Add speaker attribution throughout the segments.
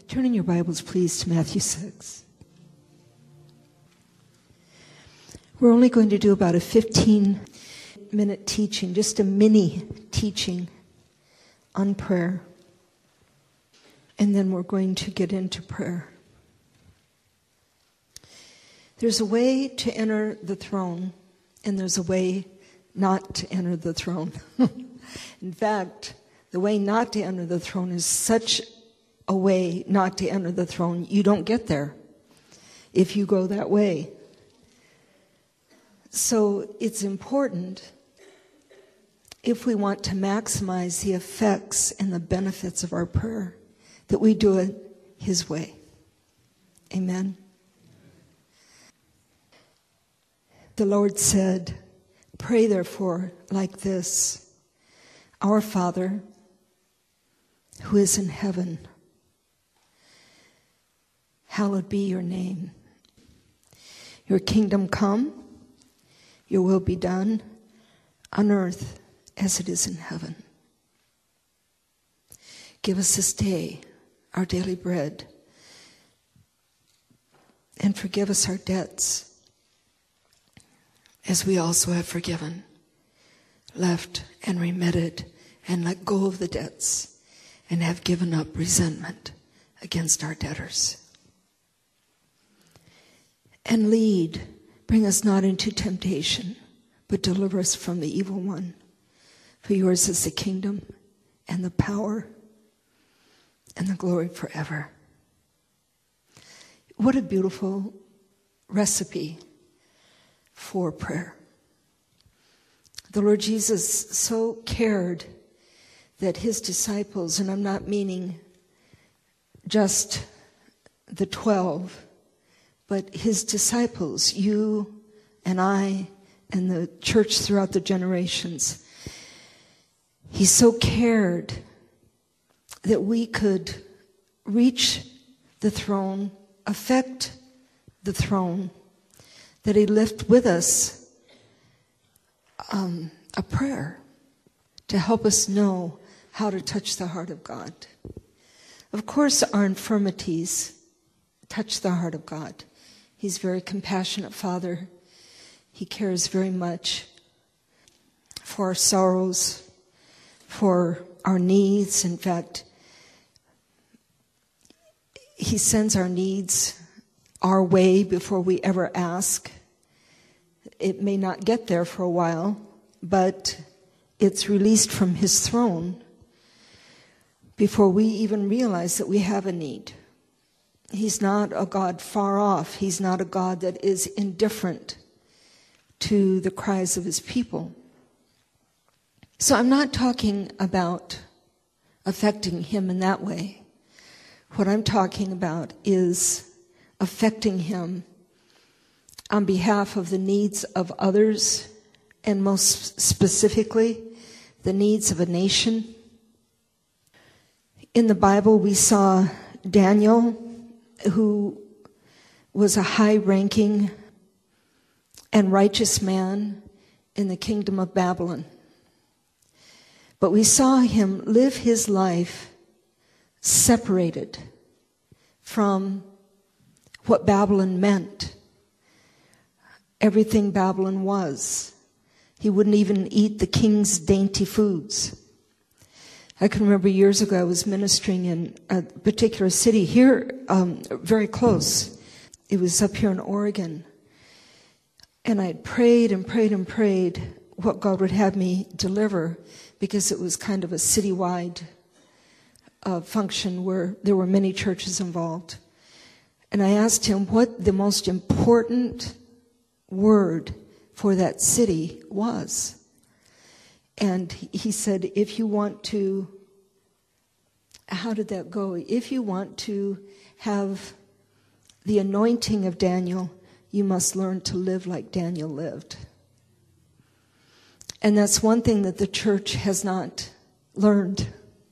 Speaker 1: Turn in your Bibles, please, to Matthew 6. We're only going to do about a 15-minute teaching, just a mini teaching on prayer. And then we're going to get into prayer. There's a way to enter the throne, and there's a way not to enter the throne. In fact, the way not to enter the throne is such a way not to enter the throne, you don't get there if you go that way. So it's important, if we want to maximize the effects and the benefits of our prayer, that we do it His way. Amen. The Lord said, "Pray therefore like this, Our Father, who is in heaven, hallowed be your name. Your kingdom come, your will be done on earth as it is in heaven. Give us this day our daily bread, and forgive us our debts, as we also have forgiven, left and remitted, and let go of the debts, and have given up resentment against our debtors. And bring us not into temptation, but deliver us from the evil one. For yours is the kingdom, and the power, and the glory forever." What a beautiful recipe for prayer. The Lord Jesus so cared that his disciples, and I'm not meaning just the 12, but his disciples, you and I, and the church throughout the generations, he so cared that we could reach the throne, affect the throne, that he left with us a prayer to help us know how to touch the heart of God. Of course, our infirmities touch the heart of God. He's a very compassionate Father. He cares very much for our sorrows, for our needs. In fact, he sends our needs our way before we ever ask. It may not get there for a while, but it's released from his throne before we even realize that we have a need. He's not a God far off. He's not a God that is indifferent to the cries of his people. So I'm not talking about affecting him in that way. What I'm talking about is affecting him on behalf of the needs of others, and most specifically, the needs of a nation. In the Bible, we saw Daniel, who was a high-ranking and righteous man in the kingdom of Babylon. But we saw him live his life separated from what Babylon meant, everything Babylon was. He wouldn't even eat the king's dainty foods. I can remember years ago I was ministering in a particular city here, very close. It was up here in Oregon. And I had prayed and prayed and prayed what God would have me deliver, because it was kind of a citywide function where there were many churches involved. And I asked him what the most important word for that city was. And he said, if you want to, how did that go? If you want to have the anointing of Daniel, you must learn to live like Daniel lived. And that's one thing that the church has not learned.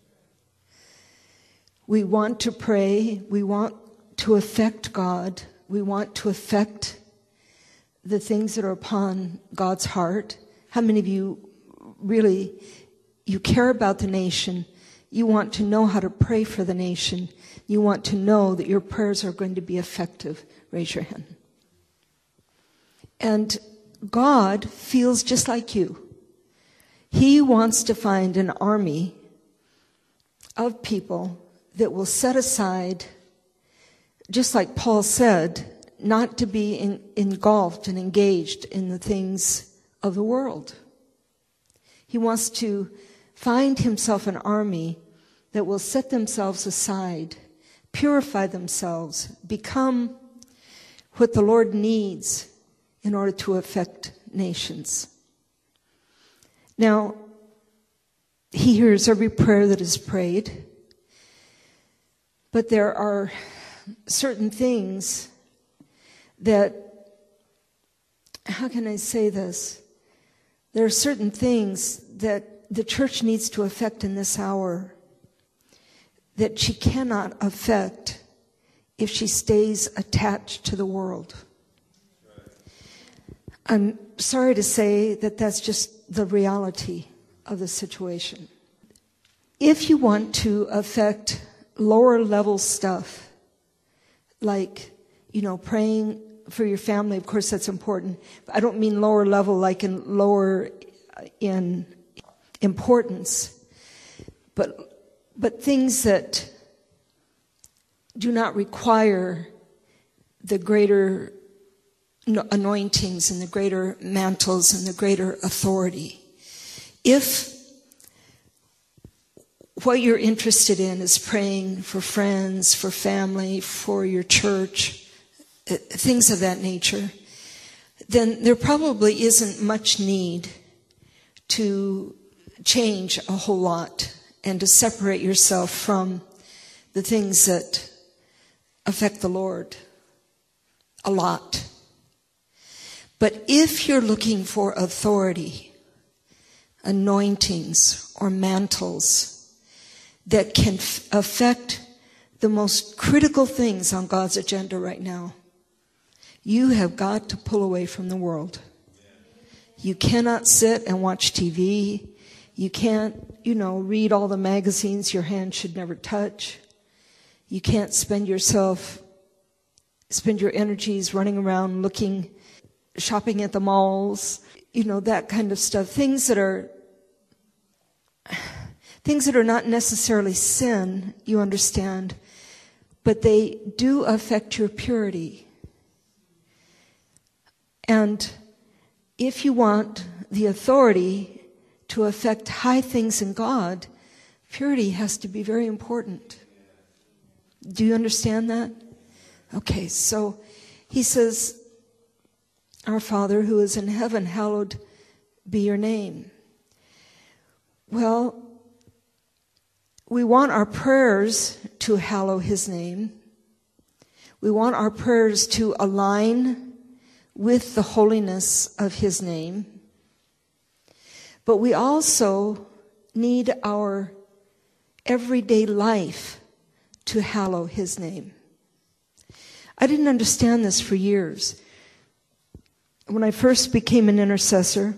Speaker 1: We want to pray. We want to affect God. We want to affect the things that are upon God's heart. How many of you really, you care about the nation, You want to know how to pray for the nation. You want to know that your prayers are going to be effective. Raise your hand. And God feels just like you. He wants to find an army of people that will set aside, just like Paul said, not to be engulfed and engaged in the things of the world. He wants to find himself an army that will set themselves aside, purify themselves, become what the Lord needs in order to affect nations. Now, he hears every prayer that is prayed, but there are certain things that, how can I say this? There are certain things that the church needs to affect in this hour that she cannot affect if she stays attached to the world. I'm sorry to say that that's just the reality of the situation. If you want to affect lower level stuff, like, praying for your family, of course that's important. I don't mean lower level like in lower in importance, but things that do not require the greater anointings and the greater mantles and the greater authority. If what you're interested in is praying for friends, for family, for your church, things of that nature, then there probably isn't much need to change a whole lot and to separate yourself from the things that affect the Lord a lot. But if you're looking for authority, anointings, or mantles that can affect the most critical things on God's agenda right now, you have got to pull away from the world. You cannot sit and watch TV. You can't, read all the magazines your hand should never touch. You can't spend your energies running around shopping at the malls, that kind of stuff. Things that are not necessarily sin, you understand, but they do affect your purity. And if you want the authority to affect high things in God, purity has to be very important. Do you understand that? Okay, so he says, Our Father who is in heaven, hallowed be your name. Well, we want our prayers to hallow his name. We want our prayers to align with the holiness of his name. But we also need our everyday life to hallow his name. I didn't understand this for years. When I first became an intercessor,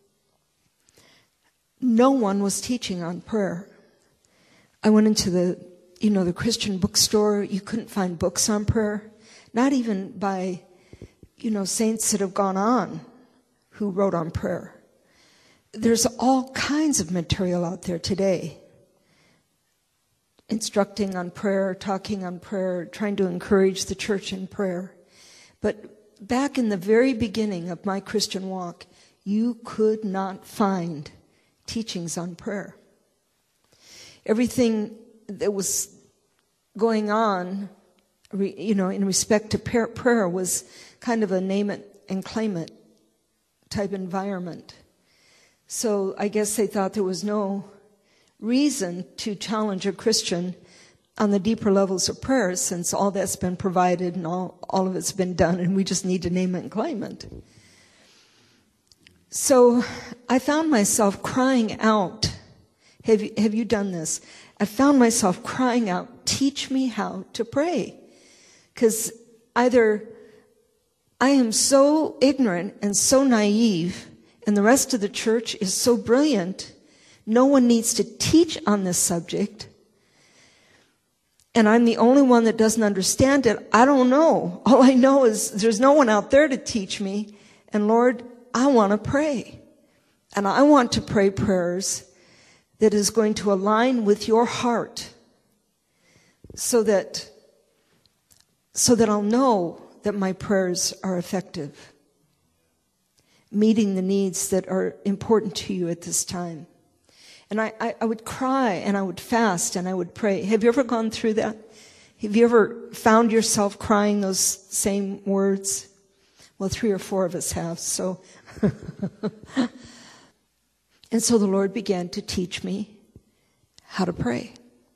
Speaker 1: no one was teaching on prayer. I went into the Christian bookstore. You couldn't find books on prayer, not even by, saints that have gone on who wrote on prayer. There's all kinds of material out there today. Instructing on prayer, talking on prayer, trying to encourage the church in prayer. But back in the very beginning of my Christian walk, you could not find teachings on prayer. Everything that was going on, in respect to prayer was kind of a name it and claim it type environment. So I guess they thought there was no reason to challenge a Christian on the deeper levels of prayer, since all that's been provided and all of it's been done, and we just need to name it and claim it. So I found myself crying out. Have you done this? I found myself crying out, teach me how to pray. Because either I am so ignorant and so naive, and the rest of the church is so brilliant No one needs to teach on this subject. And I'm the only one that doesn't understand it. I don't know. All I know is there's no one out there to teach me. And Lord, I want to pray. And I want to pray prayers that is going to align with your heart so that I'll know that my prayers are effective, meeting the needs that are important to you at this time. And I would cry and I would fast and I would pray. Have you ever gone through that? Have you ever found yourself crying those same words? Well, 3 or 4 of us have, so. And so the Lord began to teach me how to pray.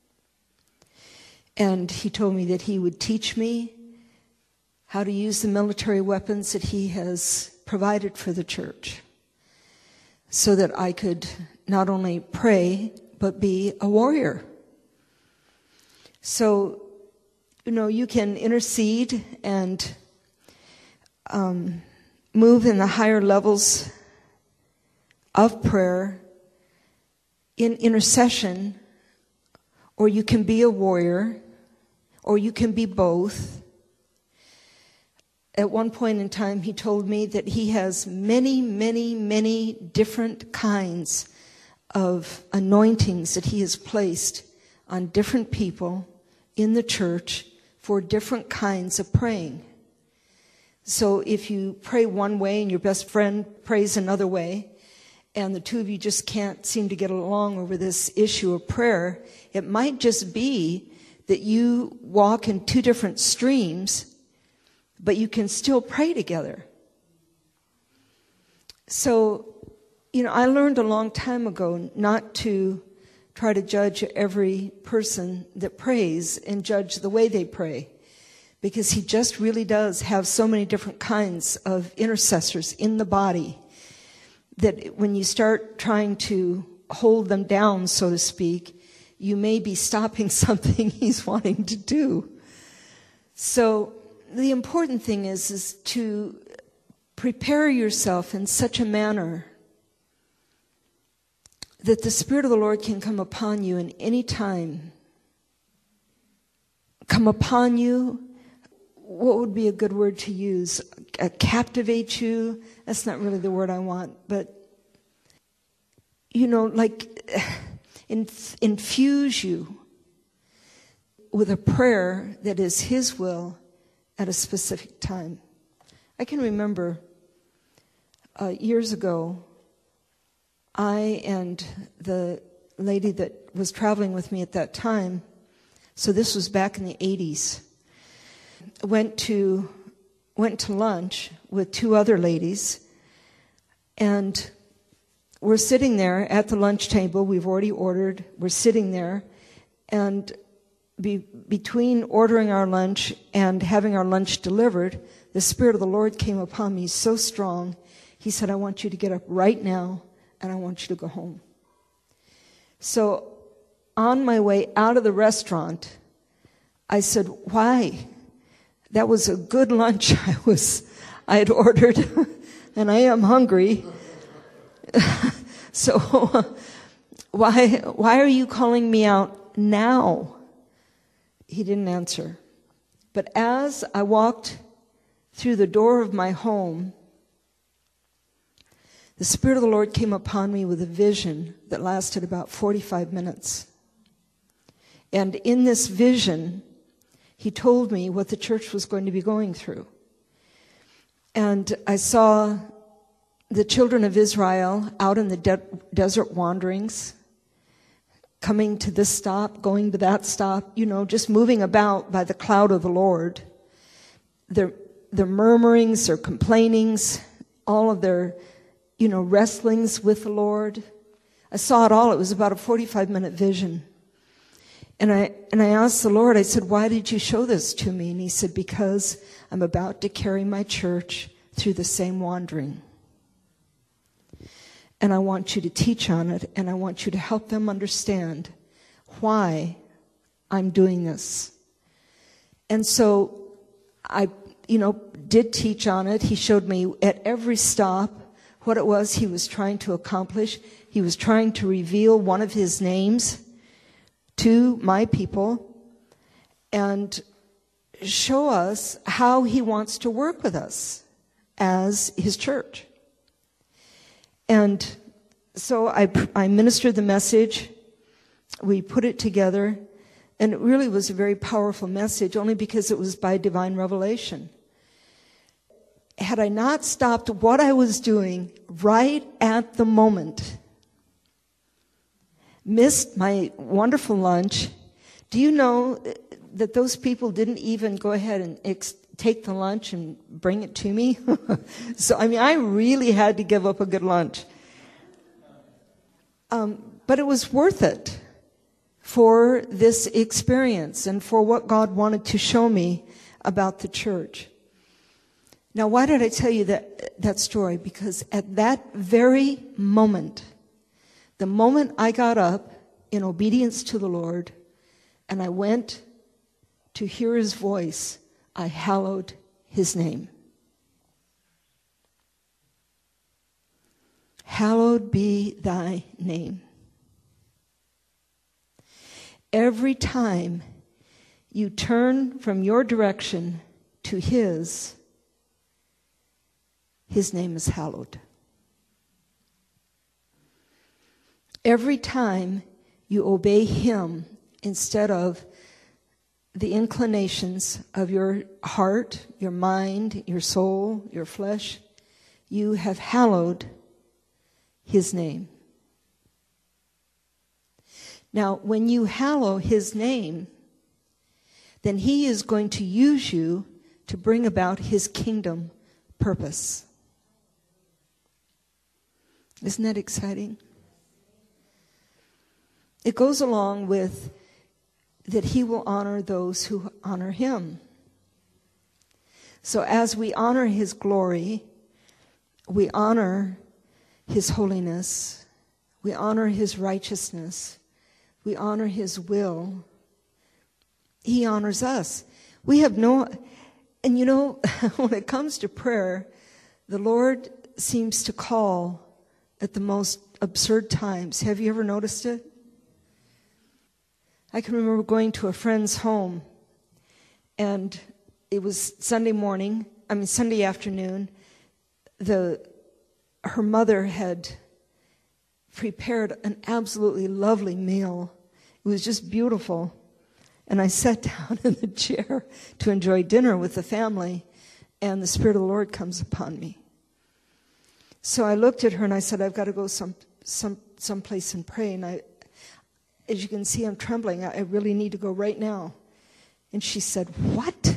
Speaker 1: And He told me that He would teach me how to use the military weapons that He has provided for the church so that I could not only pray, but be a warrior. So, you can intercede and move in the higher levels of prayer in intercession, or you can be a warrior, or you can be both. At one point in time, He told me that He has many, many, many different kinds of anointings that He has placed on different people in the church for different kinds of praying. So if you pray one way and your best friend prays another way, and the two of you just can't seem to get along over this issue of prayer, it might just be that you walk in 2 different streams, but you can still pray together. So, I learned a long time ago not to try to judge every person that prays and judge the way they pray, because He just really does have so many different kinds of intercessors in the body that when you start trying to hold them down, so to speak, you may be stopping something He's wanting to do. So the important thing is to prepare yourself in such a manner that the Spirit of the Lord can come upon you in any time. Come upon you. What would be a good word to use? Captivate you. That's not really the word I want, but infuse you with a prayer that is His will at a specific time. I can remember years ago, I and the lady that was traveling with me at that time, so this was back in the 80s, went to lunch with 2 other ladies, and we're sitting there at the lunch table. We've already ordered. We're sitting there, and between ordering our lunch and having our lunch delivered, the Spirit of the Lord came upon me so strong. He said, I want you to get up right now, and I want you to go home. So on my way out of the restaurant, I said, why? That was a good lunch I had ordered, and I am hungry. So why are you calling me out now? He didn't answer. But as I walked through the door of my home, the Spirit of the Lord came upon me with a vision that lasted about 45 minutes. And in this vision, He told me what the church was going to be going through. And I saw the children of Israel out in the desert wanderings, coming to this stop, going to that stop, just moving about by the cloud of the Lord. Their murmurings, their complainings, all of their wrestlings with the Lord. I saw it all. It was about a 45-minute vision. And I asked the Lord, I said, why did you show this to me? And He said, because I'm about to carry my church through the same wandering. And I want you to teach on it, and I want you to help them understand why I'm doing this. And so I, did teach on it. He showed me at every stop what it was he was trying to accomplish. He was trying to reveal one of his names to my people and show us how he wants to work with us as his church. And so I ministered the message. We put it together, and it really was a very powerful message, only because it was by divine revelation. Had I not stopped what I was doing right at the moment, missed my wonderful lunch, do you know that those people didn't even go ahead and take the lunch and bring it to me? So, I really had to give up a good lunch. But it was worth it for this experience and for what God wanted to show me about the church. Now, why did I tell you that story? Because at that very moment, the moment I got up in obedience to the Lord and I went to hear his voice, I hallowed his name. Hallowed be thy name. Every time you turn from your direction to his name is hallowed. Every time you obey him instead of the inclinations of your heart, your mind, your soul, your flesh, you have hallowed his name. Now, when you hallow his name, then he is going to use you to bring about his kingdom purpose. Isn't that exciting? It goes along with that he will honor those who honor him. So as we honor his glory, we honor his holiness, we honor his righteousness, we honor his will. He honors us. We have and when it comes to prayer, the Lord seems to call at the most absurd times. Have you ever noticed it? I can remember going to a friend's home, and it was Sunday afternoon. Her mother had prepared an absolutely lovely meal. It was just beautiful. And I sat down in the chair to enjoy dinner with the family, and the Spirit of the Lord comes upon me. So I looked at her and I said, I've got to go someplace and pray. And as you can see, I'm trembling. I really need to go right now. And she said, what?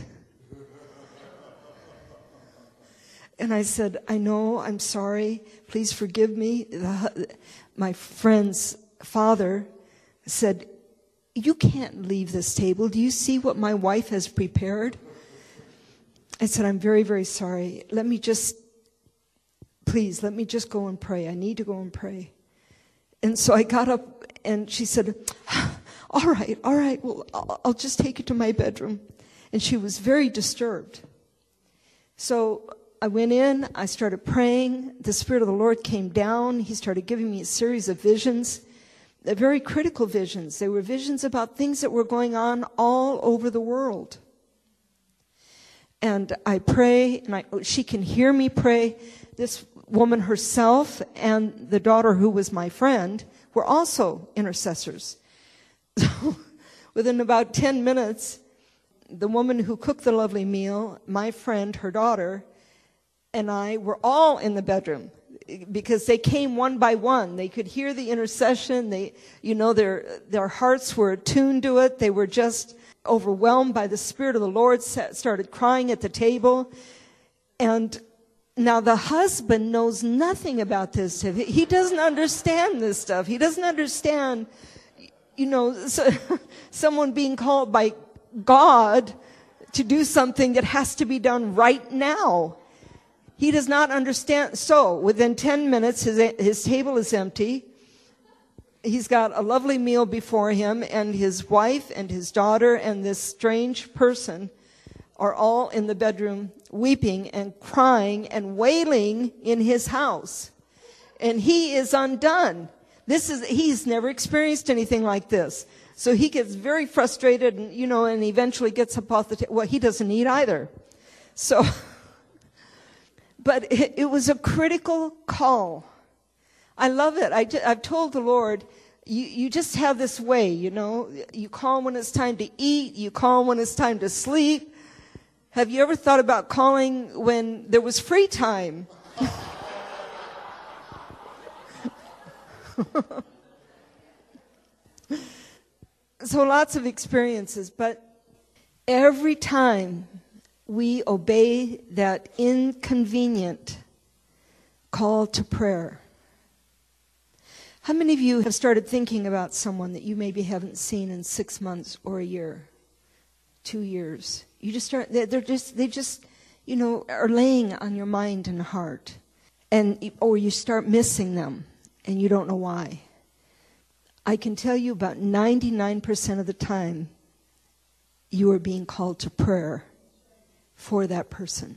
Speaker 1: And I said, I know, I'm sorry. Please forgive me. My friend's father said, you can't leave this table. Do you see what my wife has prepared? I said, I'm very, very sorry. Let me just go and pray. I need to go and pray. And so I got up, and she said, all right, well, I'll just take you to my bedroom. And she was very disturbed. So I went in, I started praying. The Spirit of the Lord came down. He started giving me a series of visions, very critical visions. They were visions about things that were going on all over the world. And I pray, and she can hear me pray. This woman herself and the daughter who was my friend were also intercessors. So within about 10 minutes, the woman who cooked the lovely meal, my friend, her daughter, and I were all in the bedroom because they came one by one. They could hear the intercession. Their hearts were attuned to it. They were just overwhelmed by the Spirit of the Lord, started crying at the table. And now the husband knows nothing about this. He doesn't understand this stuff. He doesn't understand, someone being called by God to do something that has to be done right now. He does not understand. So within 10 minutes, his table is empty. He's got a lovely meal before him, and his wife and his daughter and this strange person are all in the bedroom weeping and crying and wailing in his house. And he is undone. He's never experienced anything like this. So he gets very frustrated and, and eventually gets up off the table. Well, he doesn't eat either. So, but it was a critical call. I love it. I've told the Lord, you just have this way, You call when it's time to eat. You call when it's time to sleep. Have you ever thought about calling when there was free time? So lots of experiences, but every time we obey that inconvenient call to prayer. How many of you have started thinking about someone that you maybe haven't seen in 6 months or a year, 2 years? You just start, they just, are laying on your mind and heart. Or you start missing them and you don't know why. I can tell you about 99% of the time you are being called to prayer for that person.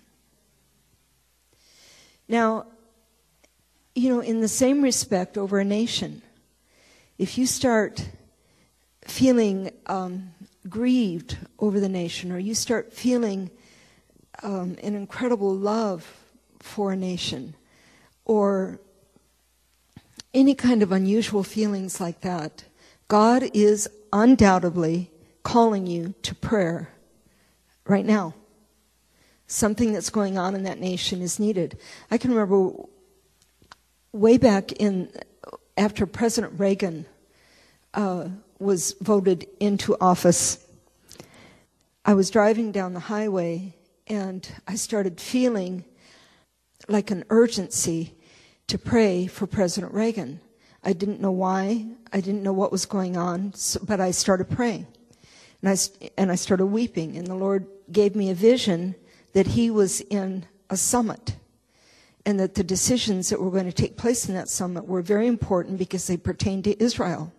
Speaker 1: Now, in the same respect over a nation, if you start feeling grieved over the nation, or you start feeling an incredible love for a nation, or any kind of unusual feelings like that, God is undoubtedly calling you to prayer right now. Something that's going on in that nation is needed. I can remember way back after President Reagan was voted into office, I was driving down the highway and I started feeling like an urgency to pray for President Reagan. I didn't know why. I didn't know what was going on, but I started praying. And I started weeping. And the Lord gave me a vision that he was in a summit, and that the decisions that were going to take place in that summit were very important because they pertained to Israel.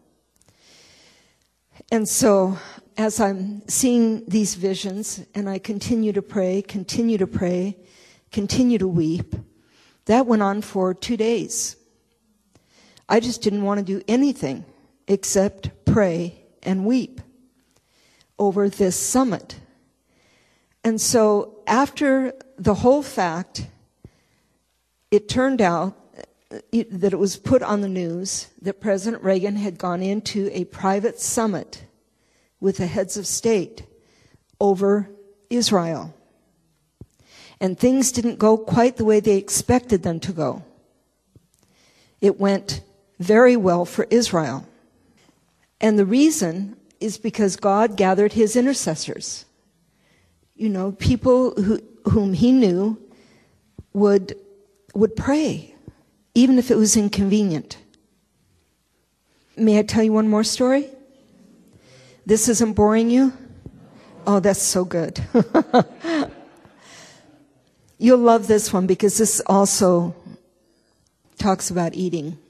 Speaker 1: And so, as I'm seeing these visions, and I continue to pray, continue to weep, that went on for 2 days. I just didn't want to do anything except pray and weep over this summit. And so after the whole fact, it turned out that it was put on the news that President Reagan had gone into a private summit with the heads of state over Israel. And things didn't go quite the way they expected them to go. It went very well for Israel. And the reason is because God gathered his intercessors. People whom he knew would pray, even if it was inconvenient. May I tell you one more story? This isn't boring you? Oh, that's so good. You'll love this one because this also talks about eating.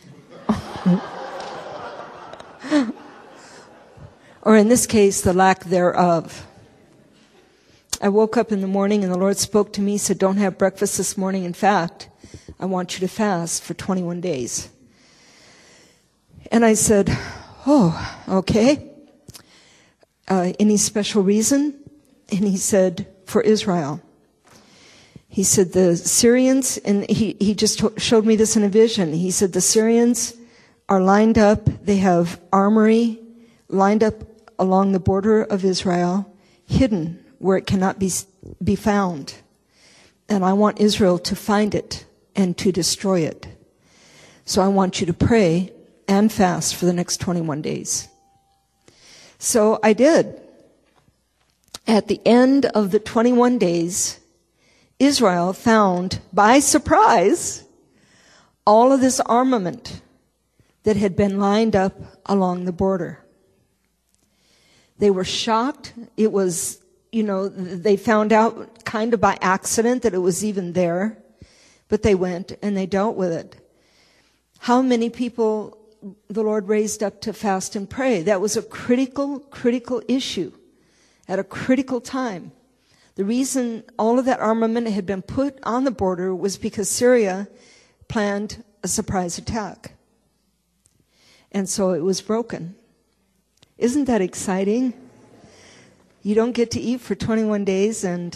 Speaker 1: Or in this case, the lack thereof. I woke up in the morning and the Lord spoke to me, said, don't have breakfast this morning. In fact, I want you to fast for 21 days. And I said, oh, okay. Any special reason? And he said, for Israel. He said the Syrians, and he just showed me this in a vision. He said the Syrians are lined up. They have armory lined up along the border of Israel, hidden where it cannot be found. And I want Israel to find it and to destroy it. So I want you to pray and fast for the next 21 days. So I did. At the end of the 21 days, Israel found, by surprise, all of this armament that had been lined up along the border. They were shocked. It was, they found out kind of by accident that it was even there, but they went and they dealt with it. How many people the Lord raised up to fast and pray? That was a critical issue at a critical time. The reason all of that armament had been put on the border was because Syria planned a surprise attack. And so it was broken. Isn't that exciting? You don't get to eat for 21 days and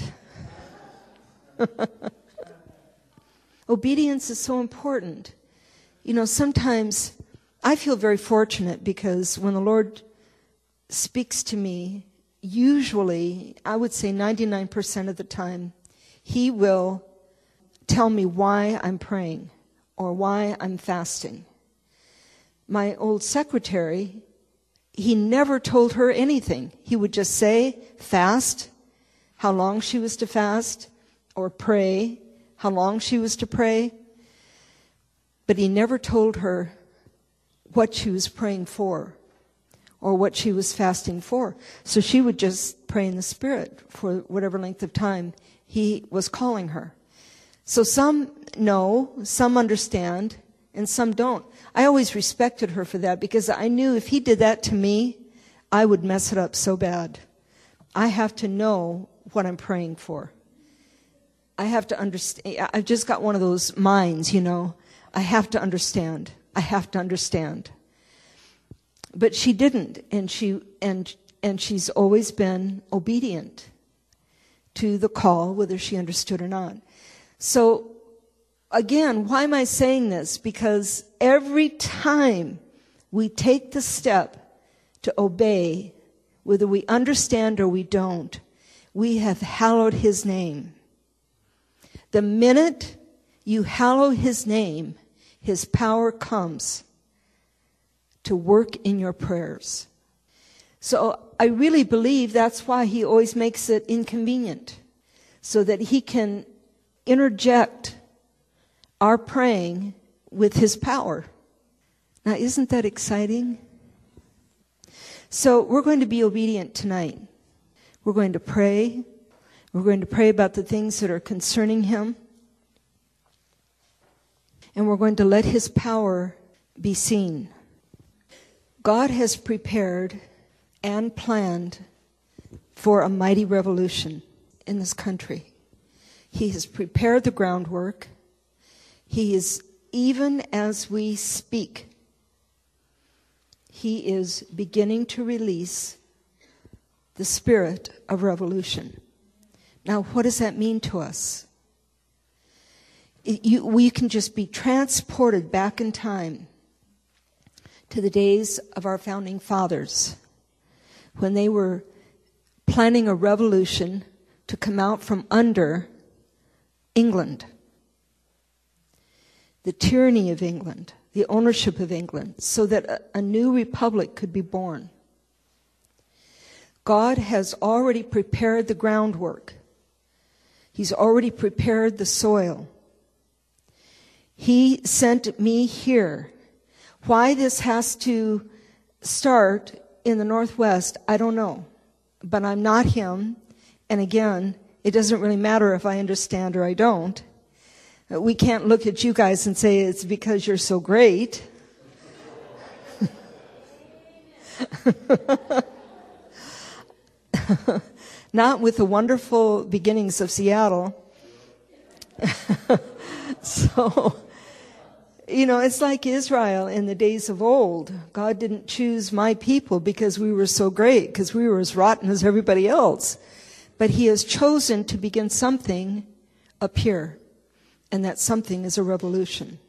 Speaker 1: obedience is so important. You know, sometimes I feel very fortunate because when the Lord speaks to me, usually, I would say 99% of the time, He will tell me why I'm praying or why I'm fasting. My old secretary, he never told her anything. He would just say, fast, how long she was to fast, or pray, how long she was to pray. But he never told her what she was praying for or what she was fasting for. So she would just pray in the Spirit for whatever length of time he was calling her. So some know, some understand, and some don't. I always respected her for that because I knew if he did that to me, I would mess it up so bad. I have to know what I'm praying for. I have to understand. I've just got one of those minds, you know. I have to understand. I have to understand. But she didn't, and she's always been obedient to the call, whether she understood or not. So, again, why am I saying this? Because every time we take the step to obey, whether we understand or we don't, we have hallowed His name. The minute you hallow His name, His power comes to work in your prayers. So I really believe that's why He always makes it inconvenient, so that He can interject our praying with His power. Now, isn't that exciting? So we're going to be obedient tonight. We're going to pray. We're going to pray about the things that are concerning Him. And we're going to let His power be seen. God has prepared and planned for a mighty revolution in this country. He has prepared the groundwork. He is, even as we speak, He is beginning to release the spirit of revolution. Now, what does that mean to us? We can just be transported back in time to the days of our founding fathers, when they were planning a revolution to come out from under England, the tyranny of England, the ownership of England, so that a new republic could be born. God has already prepared the groundwork. He's already prepared the soil. He sent me here. Why this has to start in the Northwest, I don't know. But I'm not Him. And again, it doesn't really matter if I understand or I don't. We can't look at you guys and say it's because you're so great. Not with the wonderful beginnings of Seattle. So, you know, it's like Israel in the days of old. God didn't choose my people because we were so great, because we were as rotten as everybody else. But He has chosen to begin something up here. And that something is a revolution.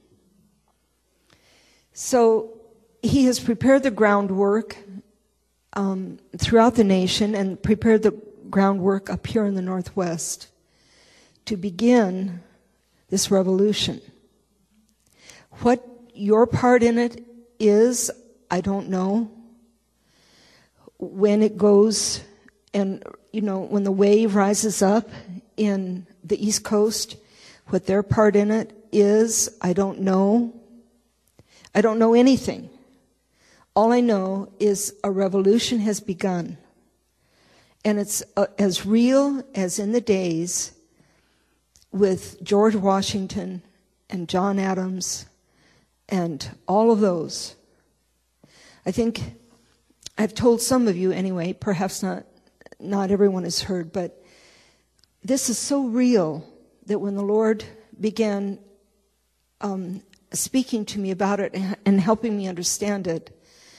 Speaker 1: So He has prepared the groundwork throughout the nation and prepared the groundwork up here in the Northwest to begin this revolution. What your part in it is, I don't know. When it goes and, you know, when the wave rises up in the East Coast, what their part in it is, I don't know. I don't know anything. All I know is a revolution has begun. And it's as real as in the days with George Washington and John Adams and all of those. I think I've told some of you anyway, perhaps not everyone has heard, but this is so real that when the Lord began speaking to me about it and helping me understand it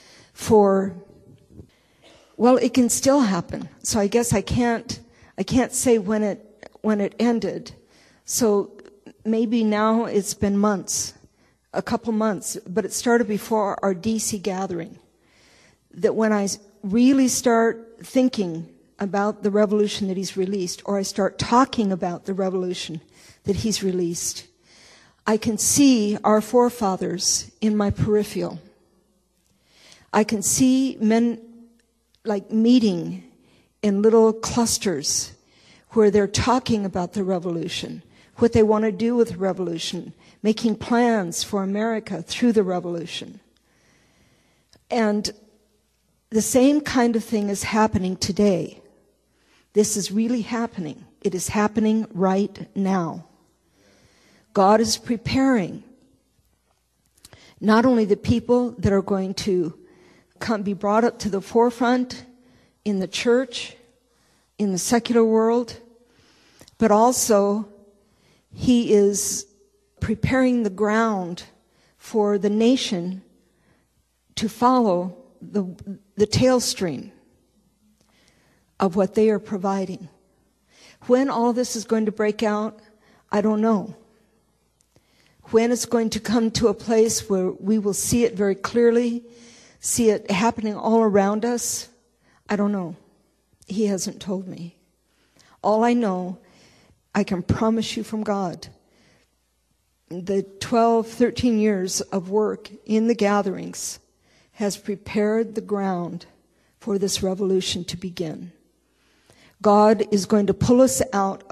Speaker 1: it can still happen. So I guess I can't say when it ended. So maybe now it's been months, a couple months, but it started before our DC gathering. That when I really start thinking about the revolution that he's released, or I start talking about the revolution that he's released, I can see our forefathers in my peripheral. I can see men like meeting in little clusters where they're talking about the revolution, what they want to do with the revolution, making plans for America through the revolution. And the same kind of thing is happening today. This is really happening. It is happening right now. God is preparing not only the people that are going to be brought up to the forefront in the church, in the secular world, but also he is preparing the ground for the nation to follow the tailstream of what they are providing. When all this is going to break out, I don't know. When it's going to come to a place where we will see it very clearly, see it happening all around us, I don't know. He hasn't told me. All I know, I can promise you from God, the 12, 13 years of work in the gatherings has prepared the ground for this revolution to begin. God is going to pull us out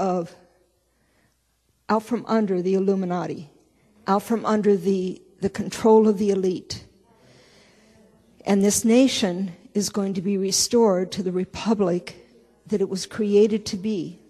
Speaker 1: from under the Illuminati, out from under the control of the elite. And this nation is going to be restored to the republic that it was created to be.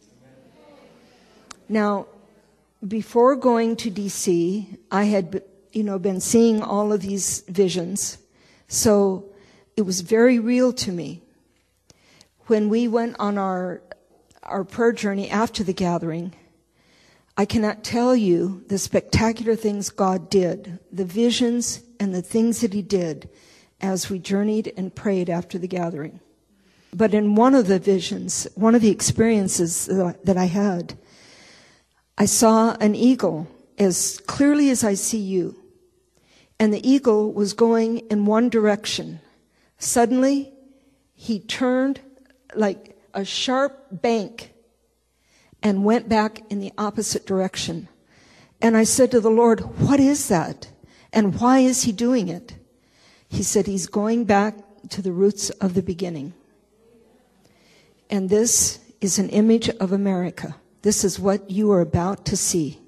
Speaker 1: Now, before going to DC, I had, been seeing all of these visions. So it was very real to me. When we went on our prayer journey after the gathering, I cannot tell you the spectacular things God did, the visions and the things that he did as we journeyed and prayed after the gathering. But in one of the visions, one of the experiences that I had, I saw an eagle as clearly as I see you. And the eagle was going in one direction. Suddenly, he turned like a sharp bank and went back in the opposite direction. And I said to the Lord, what is that? And why is he doing it? He said, he's going back to the roots of the beginning. And this is an image of America. This is what you are about to see.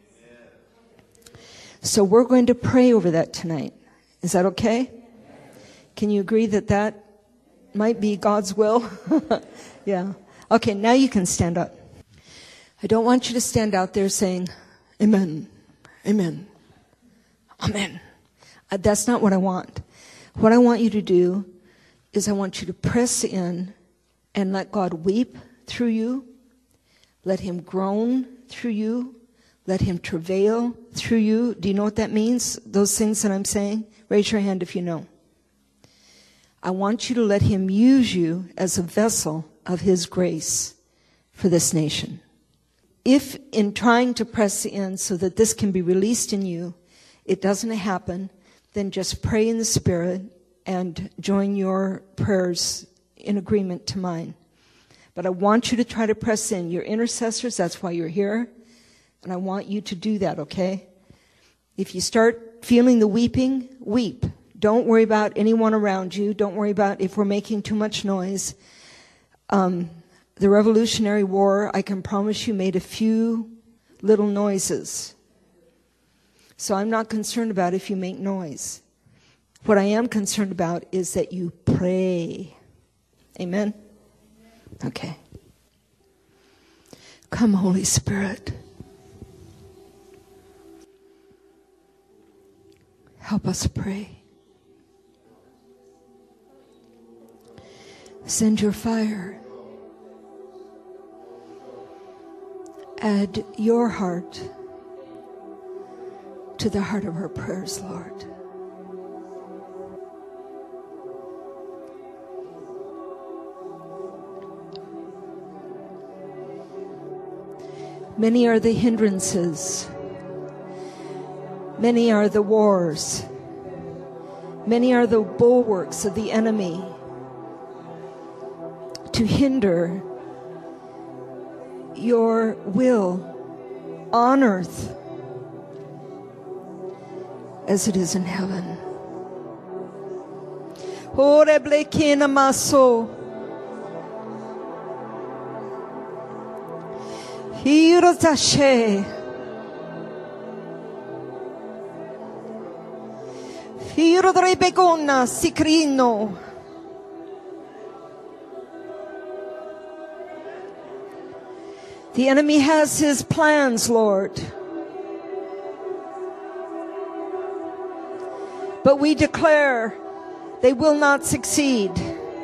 Speaker 1: So we're going to pray over that tonight. Is that okay? Can you agree that might be God's will? Yeah. Okay, now you can stand up. I don't want you to stand out there saying, amen, amen, amen. That's not what I want. What I want you to do is I want you to press in and let God weep through you. Let him groan through you. Let him travail through you. Do you know what that means? Those things that I'm saying? Raise your hand if you know. I want you to let him use you as a vessel of his grace for this nation. If in trying to press in so that this can be released in you, it doesn't happen, then just pray in the Spirit and join your prayers in agreement to mine. But I want you to try to press in. You're intercessors, that's why you're here. And I want you to do that, okay? If you start feeling the weeping, weep. Don't worry about anyone around you. Don't worry about if we're making too much noise. The Revolutionary War, I can promise you, made a few little noises. So I'm not concerned about if you make noise. What I am concerned about is that you pray. Amen? Okay. Come, Holy Spirit. Help us pray. Send your fire. Add your heart to the heart of our prayers, Lord. Many are the hindrances. Many are the wars. Many are the bulwarks of the enemy to hinder your will on earth as it is in heaven. Oreblekina maso. Hirotashe. Hirodrebegona sikrino. The enemy has his plans, Lord. But we declare they will not succeed.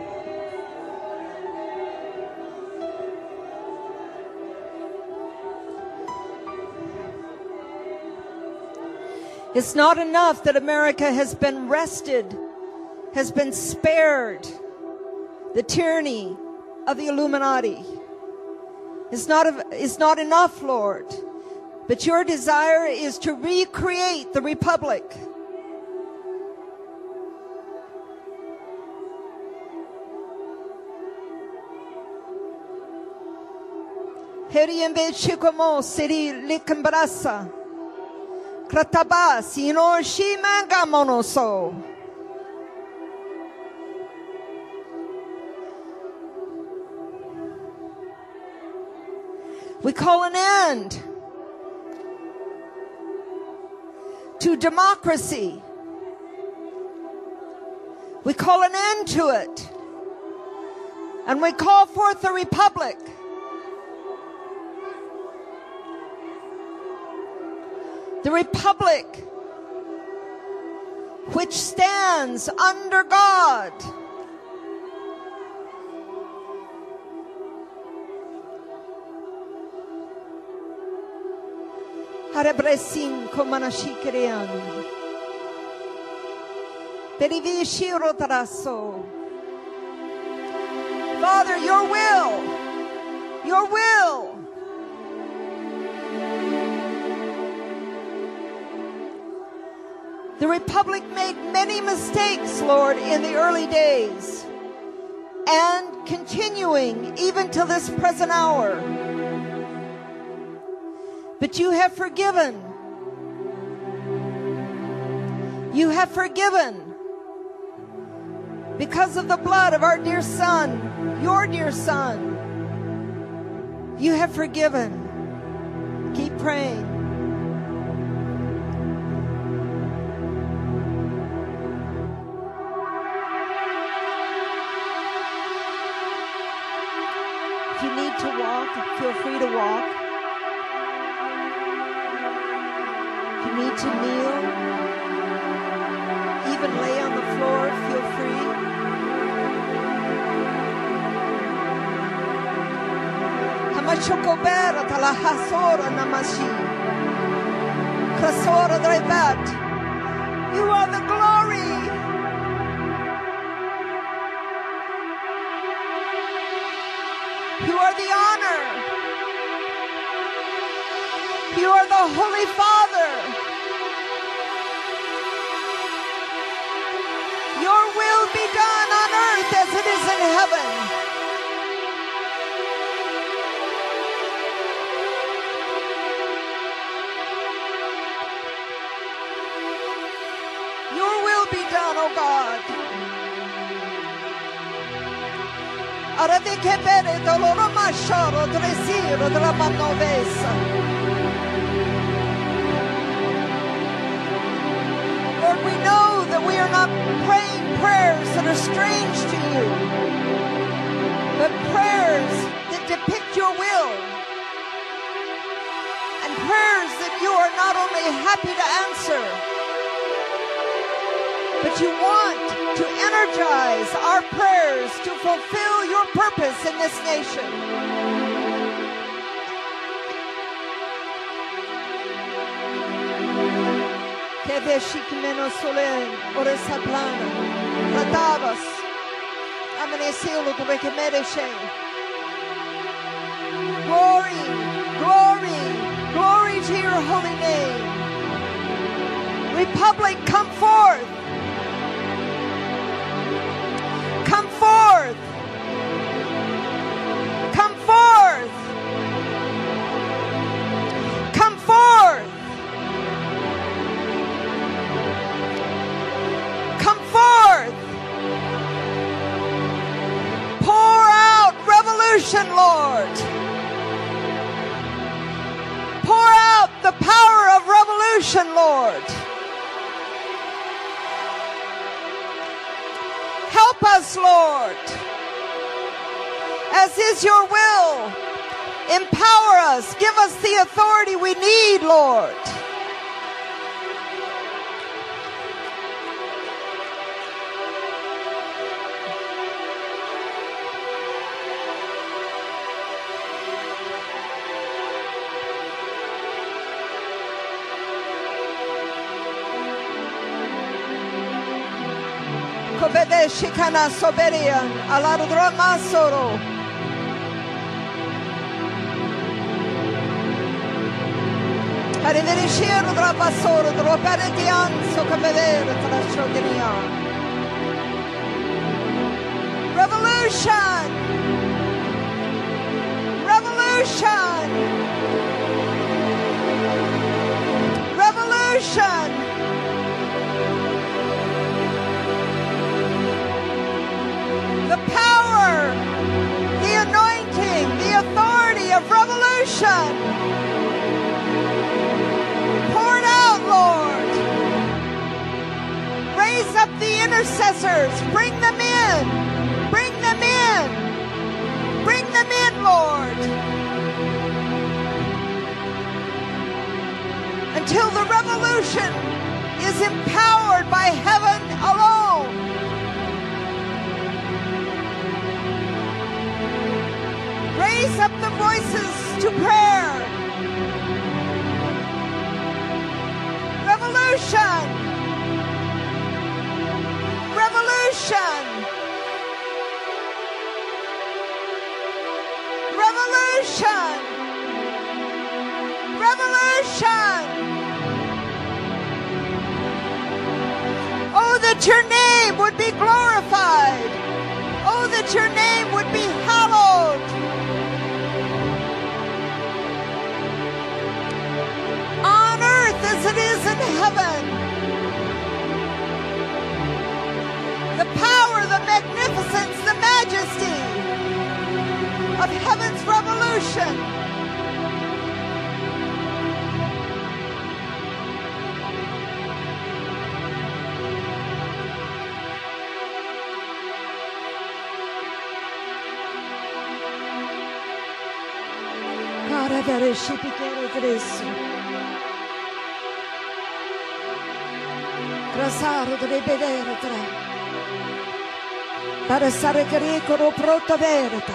Speaker 1: It's not enough that America has been rested, has been spared the tyranny of the Illuminati. It's not enough, Lord. But your desire is to recreate the republic. Heriembe chikomo siri likambrasa. Krataba sino shimanga monoso. We call an end to democracy. We call an end to it. And we call forth a republic. The republic which stands under God. Harebresin komanashikerean. Perivishiro taraso. Father, your will. Your will. The republic made many mistakes, Lord, in the early days, and continuing even till this present hour. But you have forgiven. You have forgiven because of the blood of our dear Son, your dear Son. You have forgiven. Keep praying. If you need to walk, feel free to walk. If you need to kneel, even lay on the floor, feel free. Hamachokobera talahasora namashi. Krasora drebat. You are the glory. You are the honor. You are the Holy Father. Your will be done on earth as it is in heaven. Your will be done, O God. Lord, we know that we are not praying prayers that are strange to you, but prayers that depict your will, and prayers that you are not only happy to answer, but you want to energize our prayers to fulfill your purpose in this nation. Shikimeno Solen, Oresaplana, Radavas, Amanesilo to Rekemedeshe. Glory, glory, glory to your holy name. Republic, come forth. Come forth. Come forth. Come forth. Come forth. Pour out revolution, Lord. Pour out the power of revolution, Lord. Help us, Lord. As is your will, empower us. Give us the authority we need, Lord. Kobede shikana soberian aladro masoro. Arrivederci dra basoro dro paretian so kobede tra shogenia. Revolution. Revolution. Revolution. The power, the anointing, the authority of revolution. Pour it out, Lord. Raise up the intercessors. Bring them in. Bring them in. Bring them in, Lord. Until the revolution is empowered by heaven alone. Raise up the voices to prayer. Revolution. Revolution. Revolution. Revolution. Oh, that your name would be glorified. Oh, that your name would be hallowed. On earth as it is in heaven. The power, the magnificence, the majesty of heaven's revolution. Grasaro deve vedere tra para stare carico pronto verita.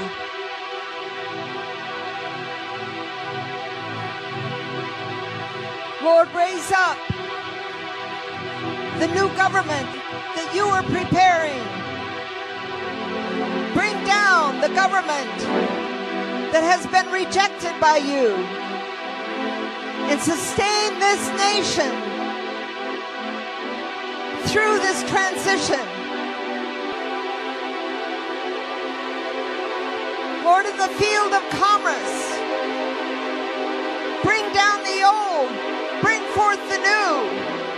Speaker 1: Lord, raise up the new government that you are preparing. Bring down the government that has been rejected by you and sustain this nation through this transition. Lord, in the field of commerce, bring down the old, bring forth the new.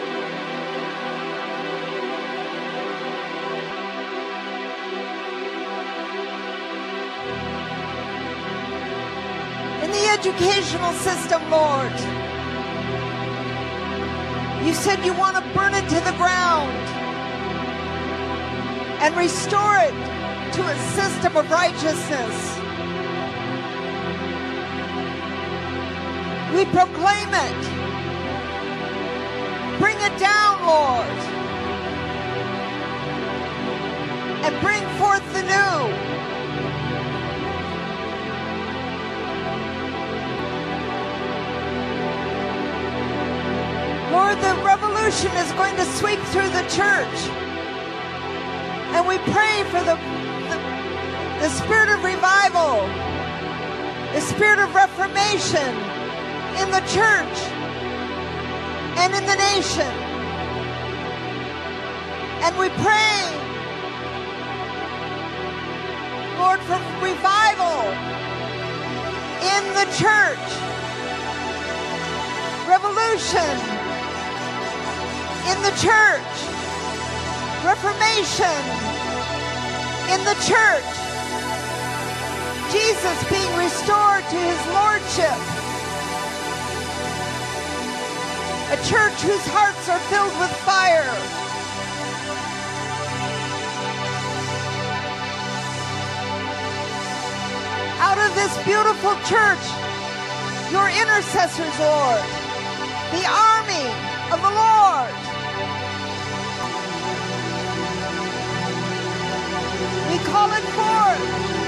Speaker 1: In the educational system, Lord, you said you want to burn it to the ground and restore it to a system of righteousness. We proclaim it. Bring it down, Lord, and bring forth the new. Lord, the revolution revolution is going to sweep through the church. And we pray for the spirit of revival, the spirit of reformation in the church and in the nation. And we pray, Lord, for revival in the church, revolution in the church, reformation in the church, Jesus being restored to his lordship, a church whose hearts are filled with fire. Out of this beautiful church, your intercessors, Lord, the army of the Lord. We call it forth.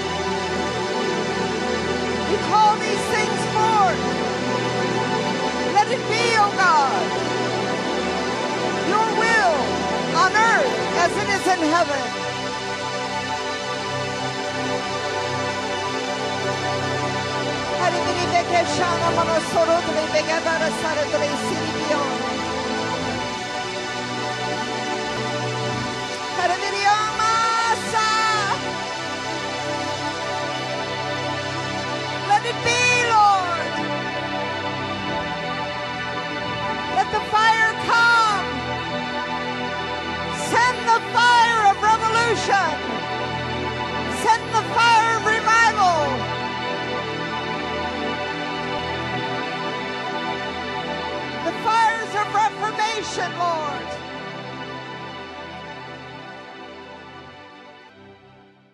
Speaker 1: We call these things forth. Let it be, O God, your will on earth as it is in heaven. Hari biri beke şana mana sorut ve beke bara sarı siri piyon.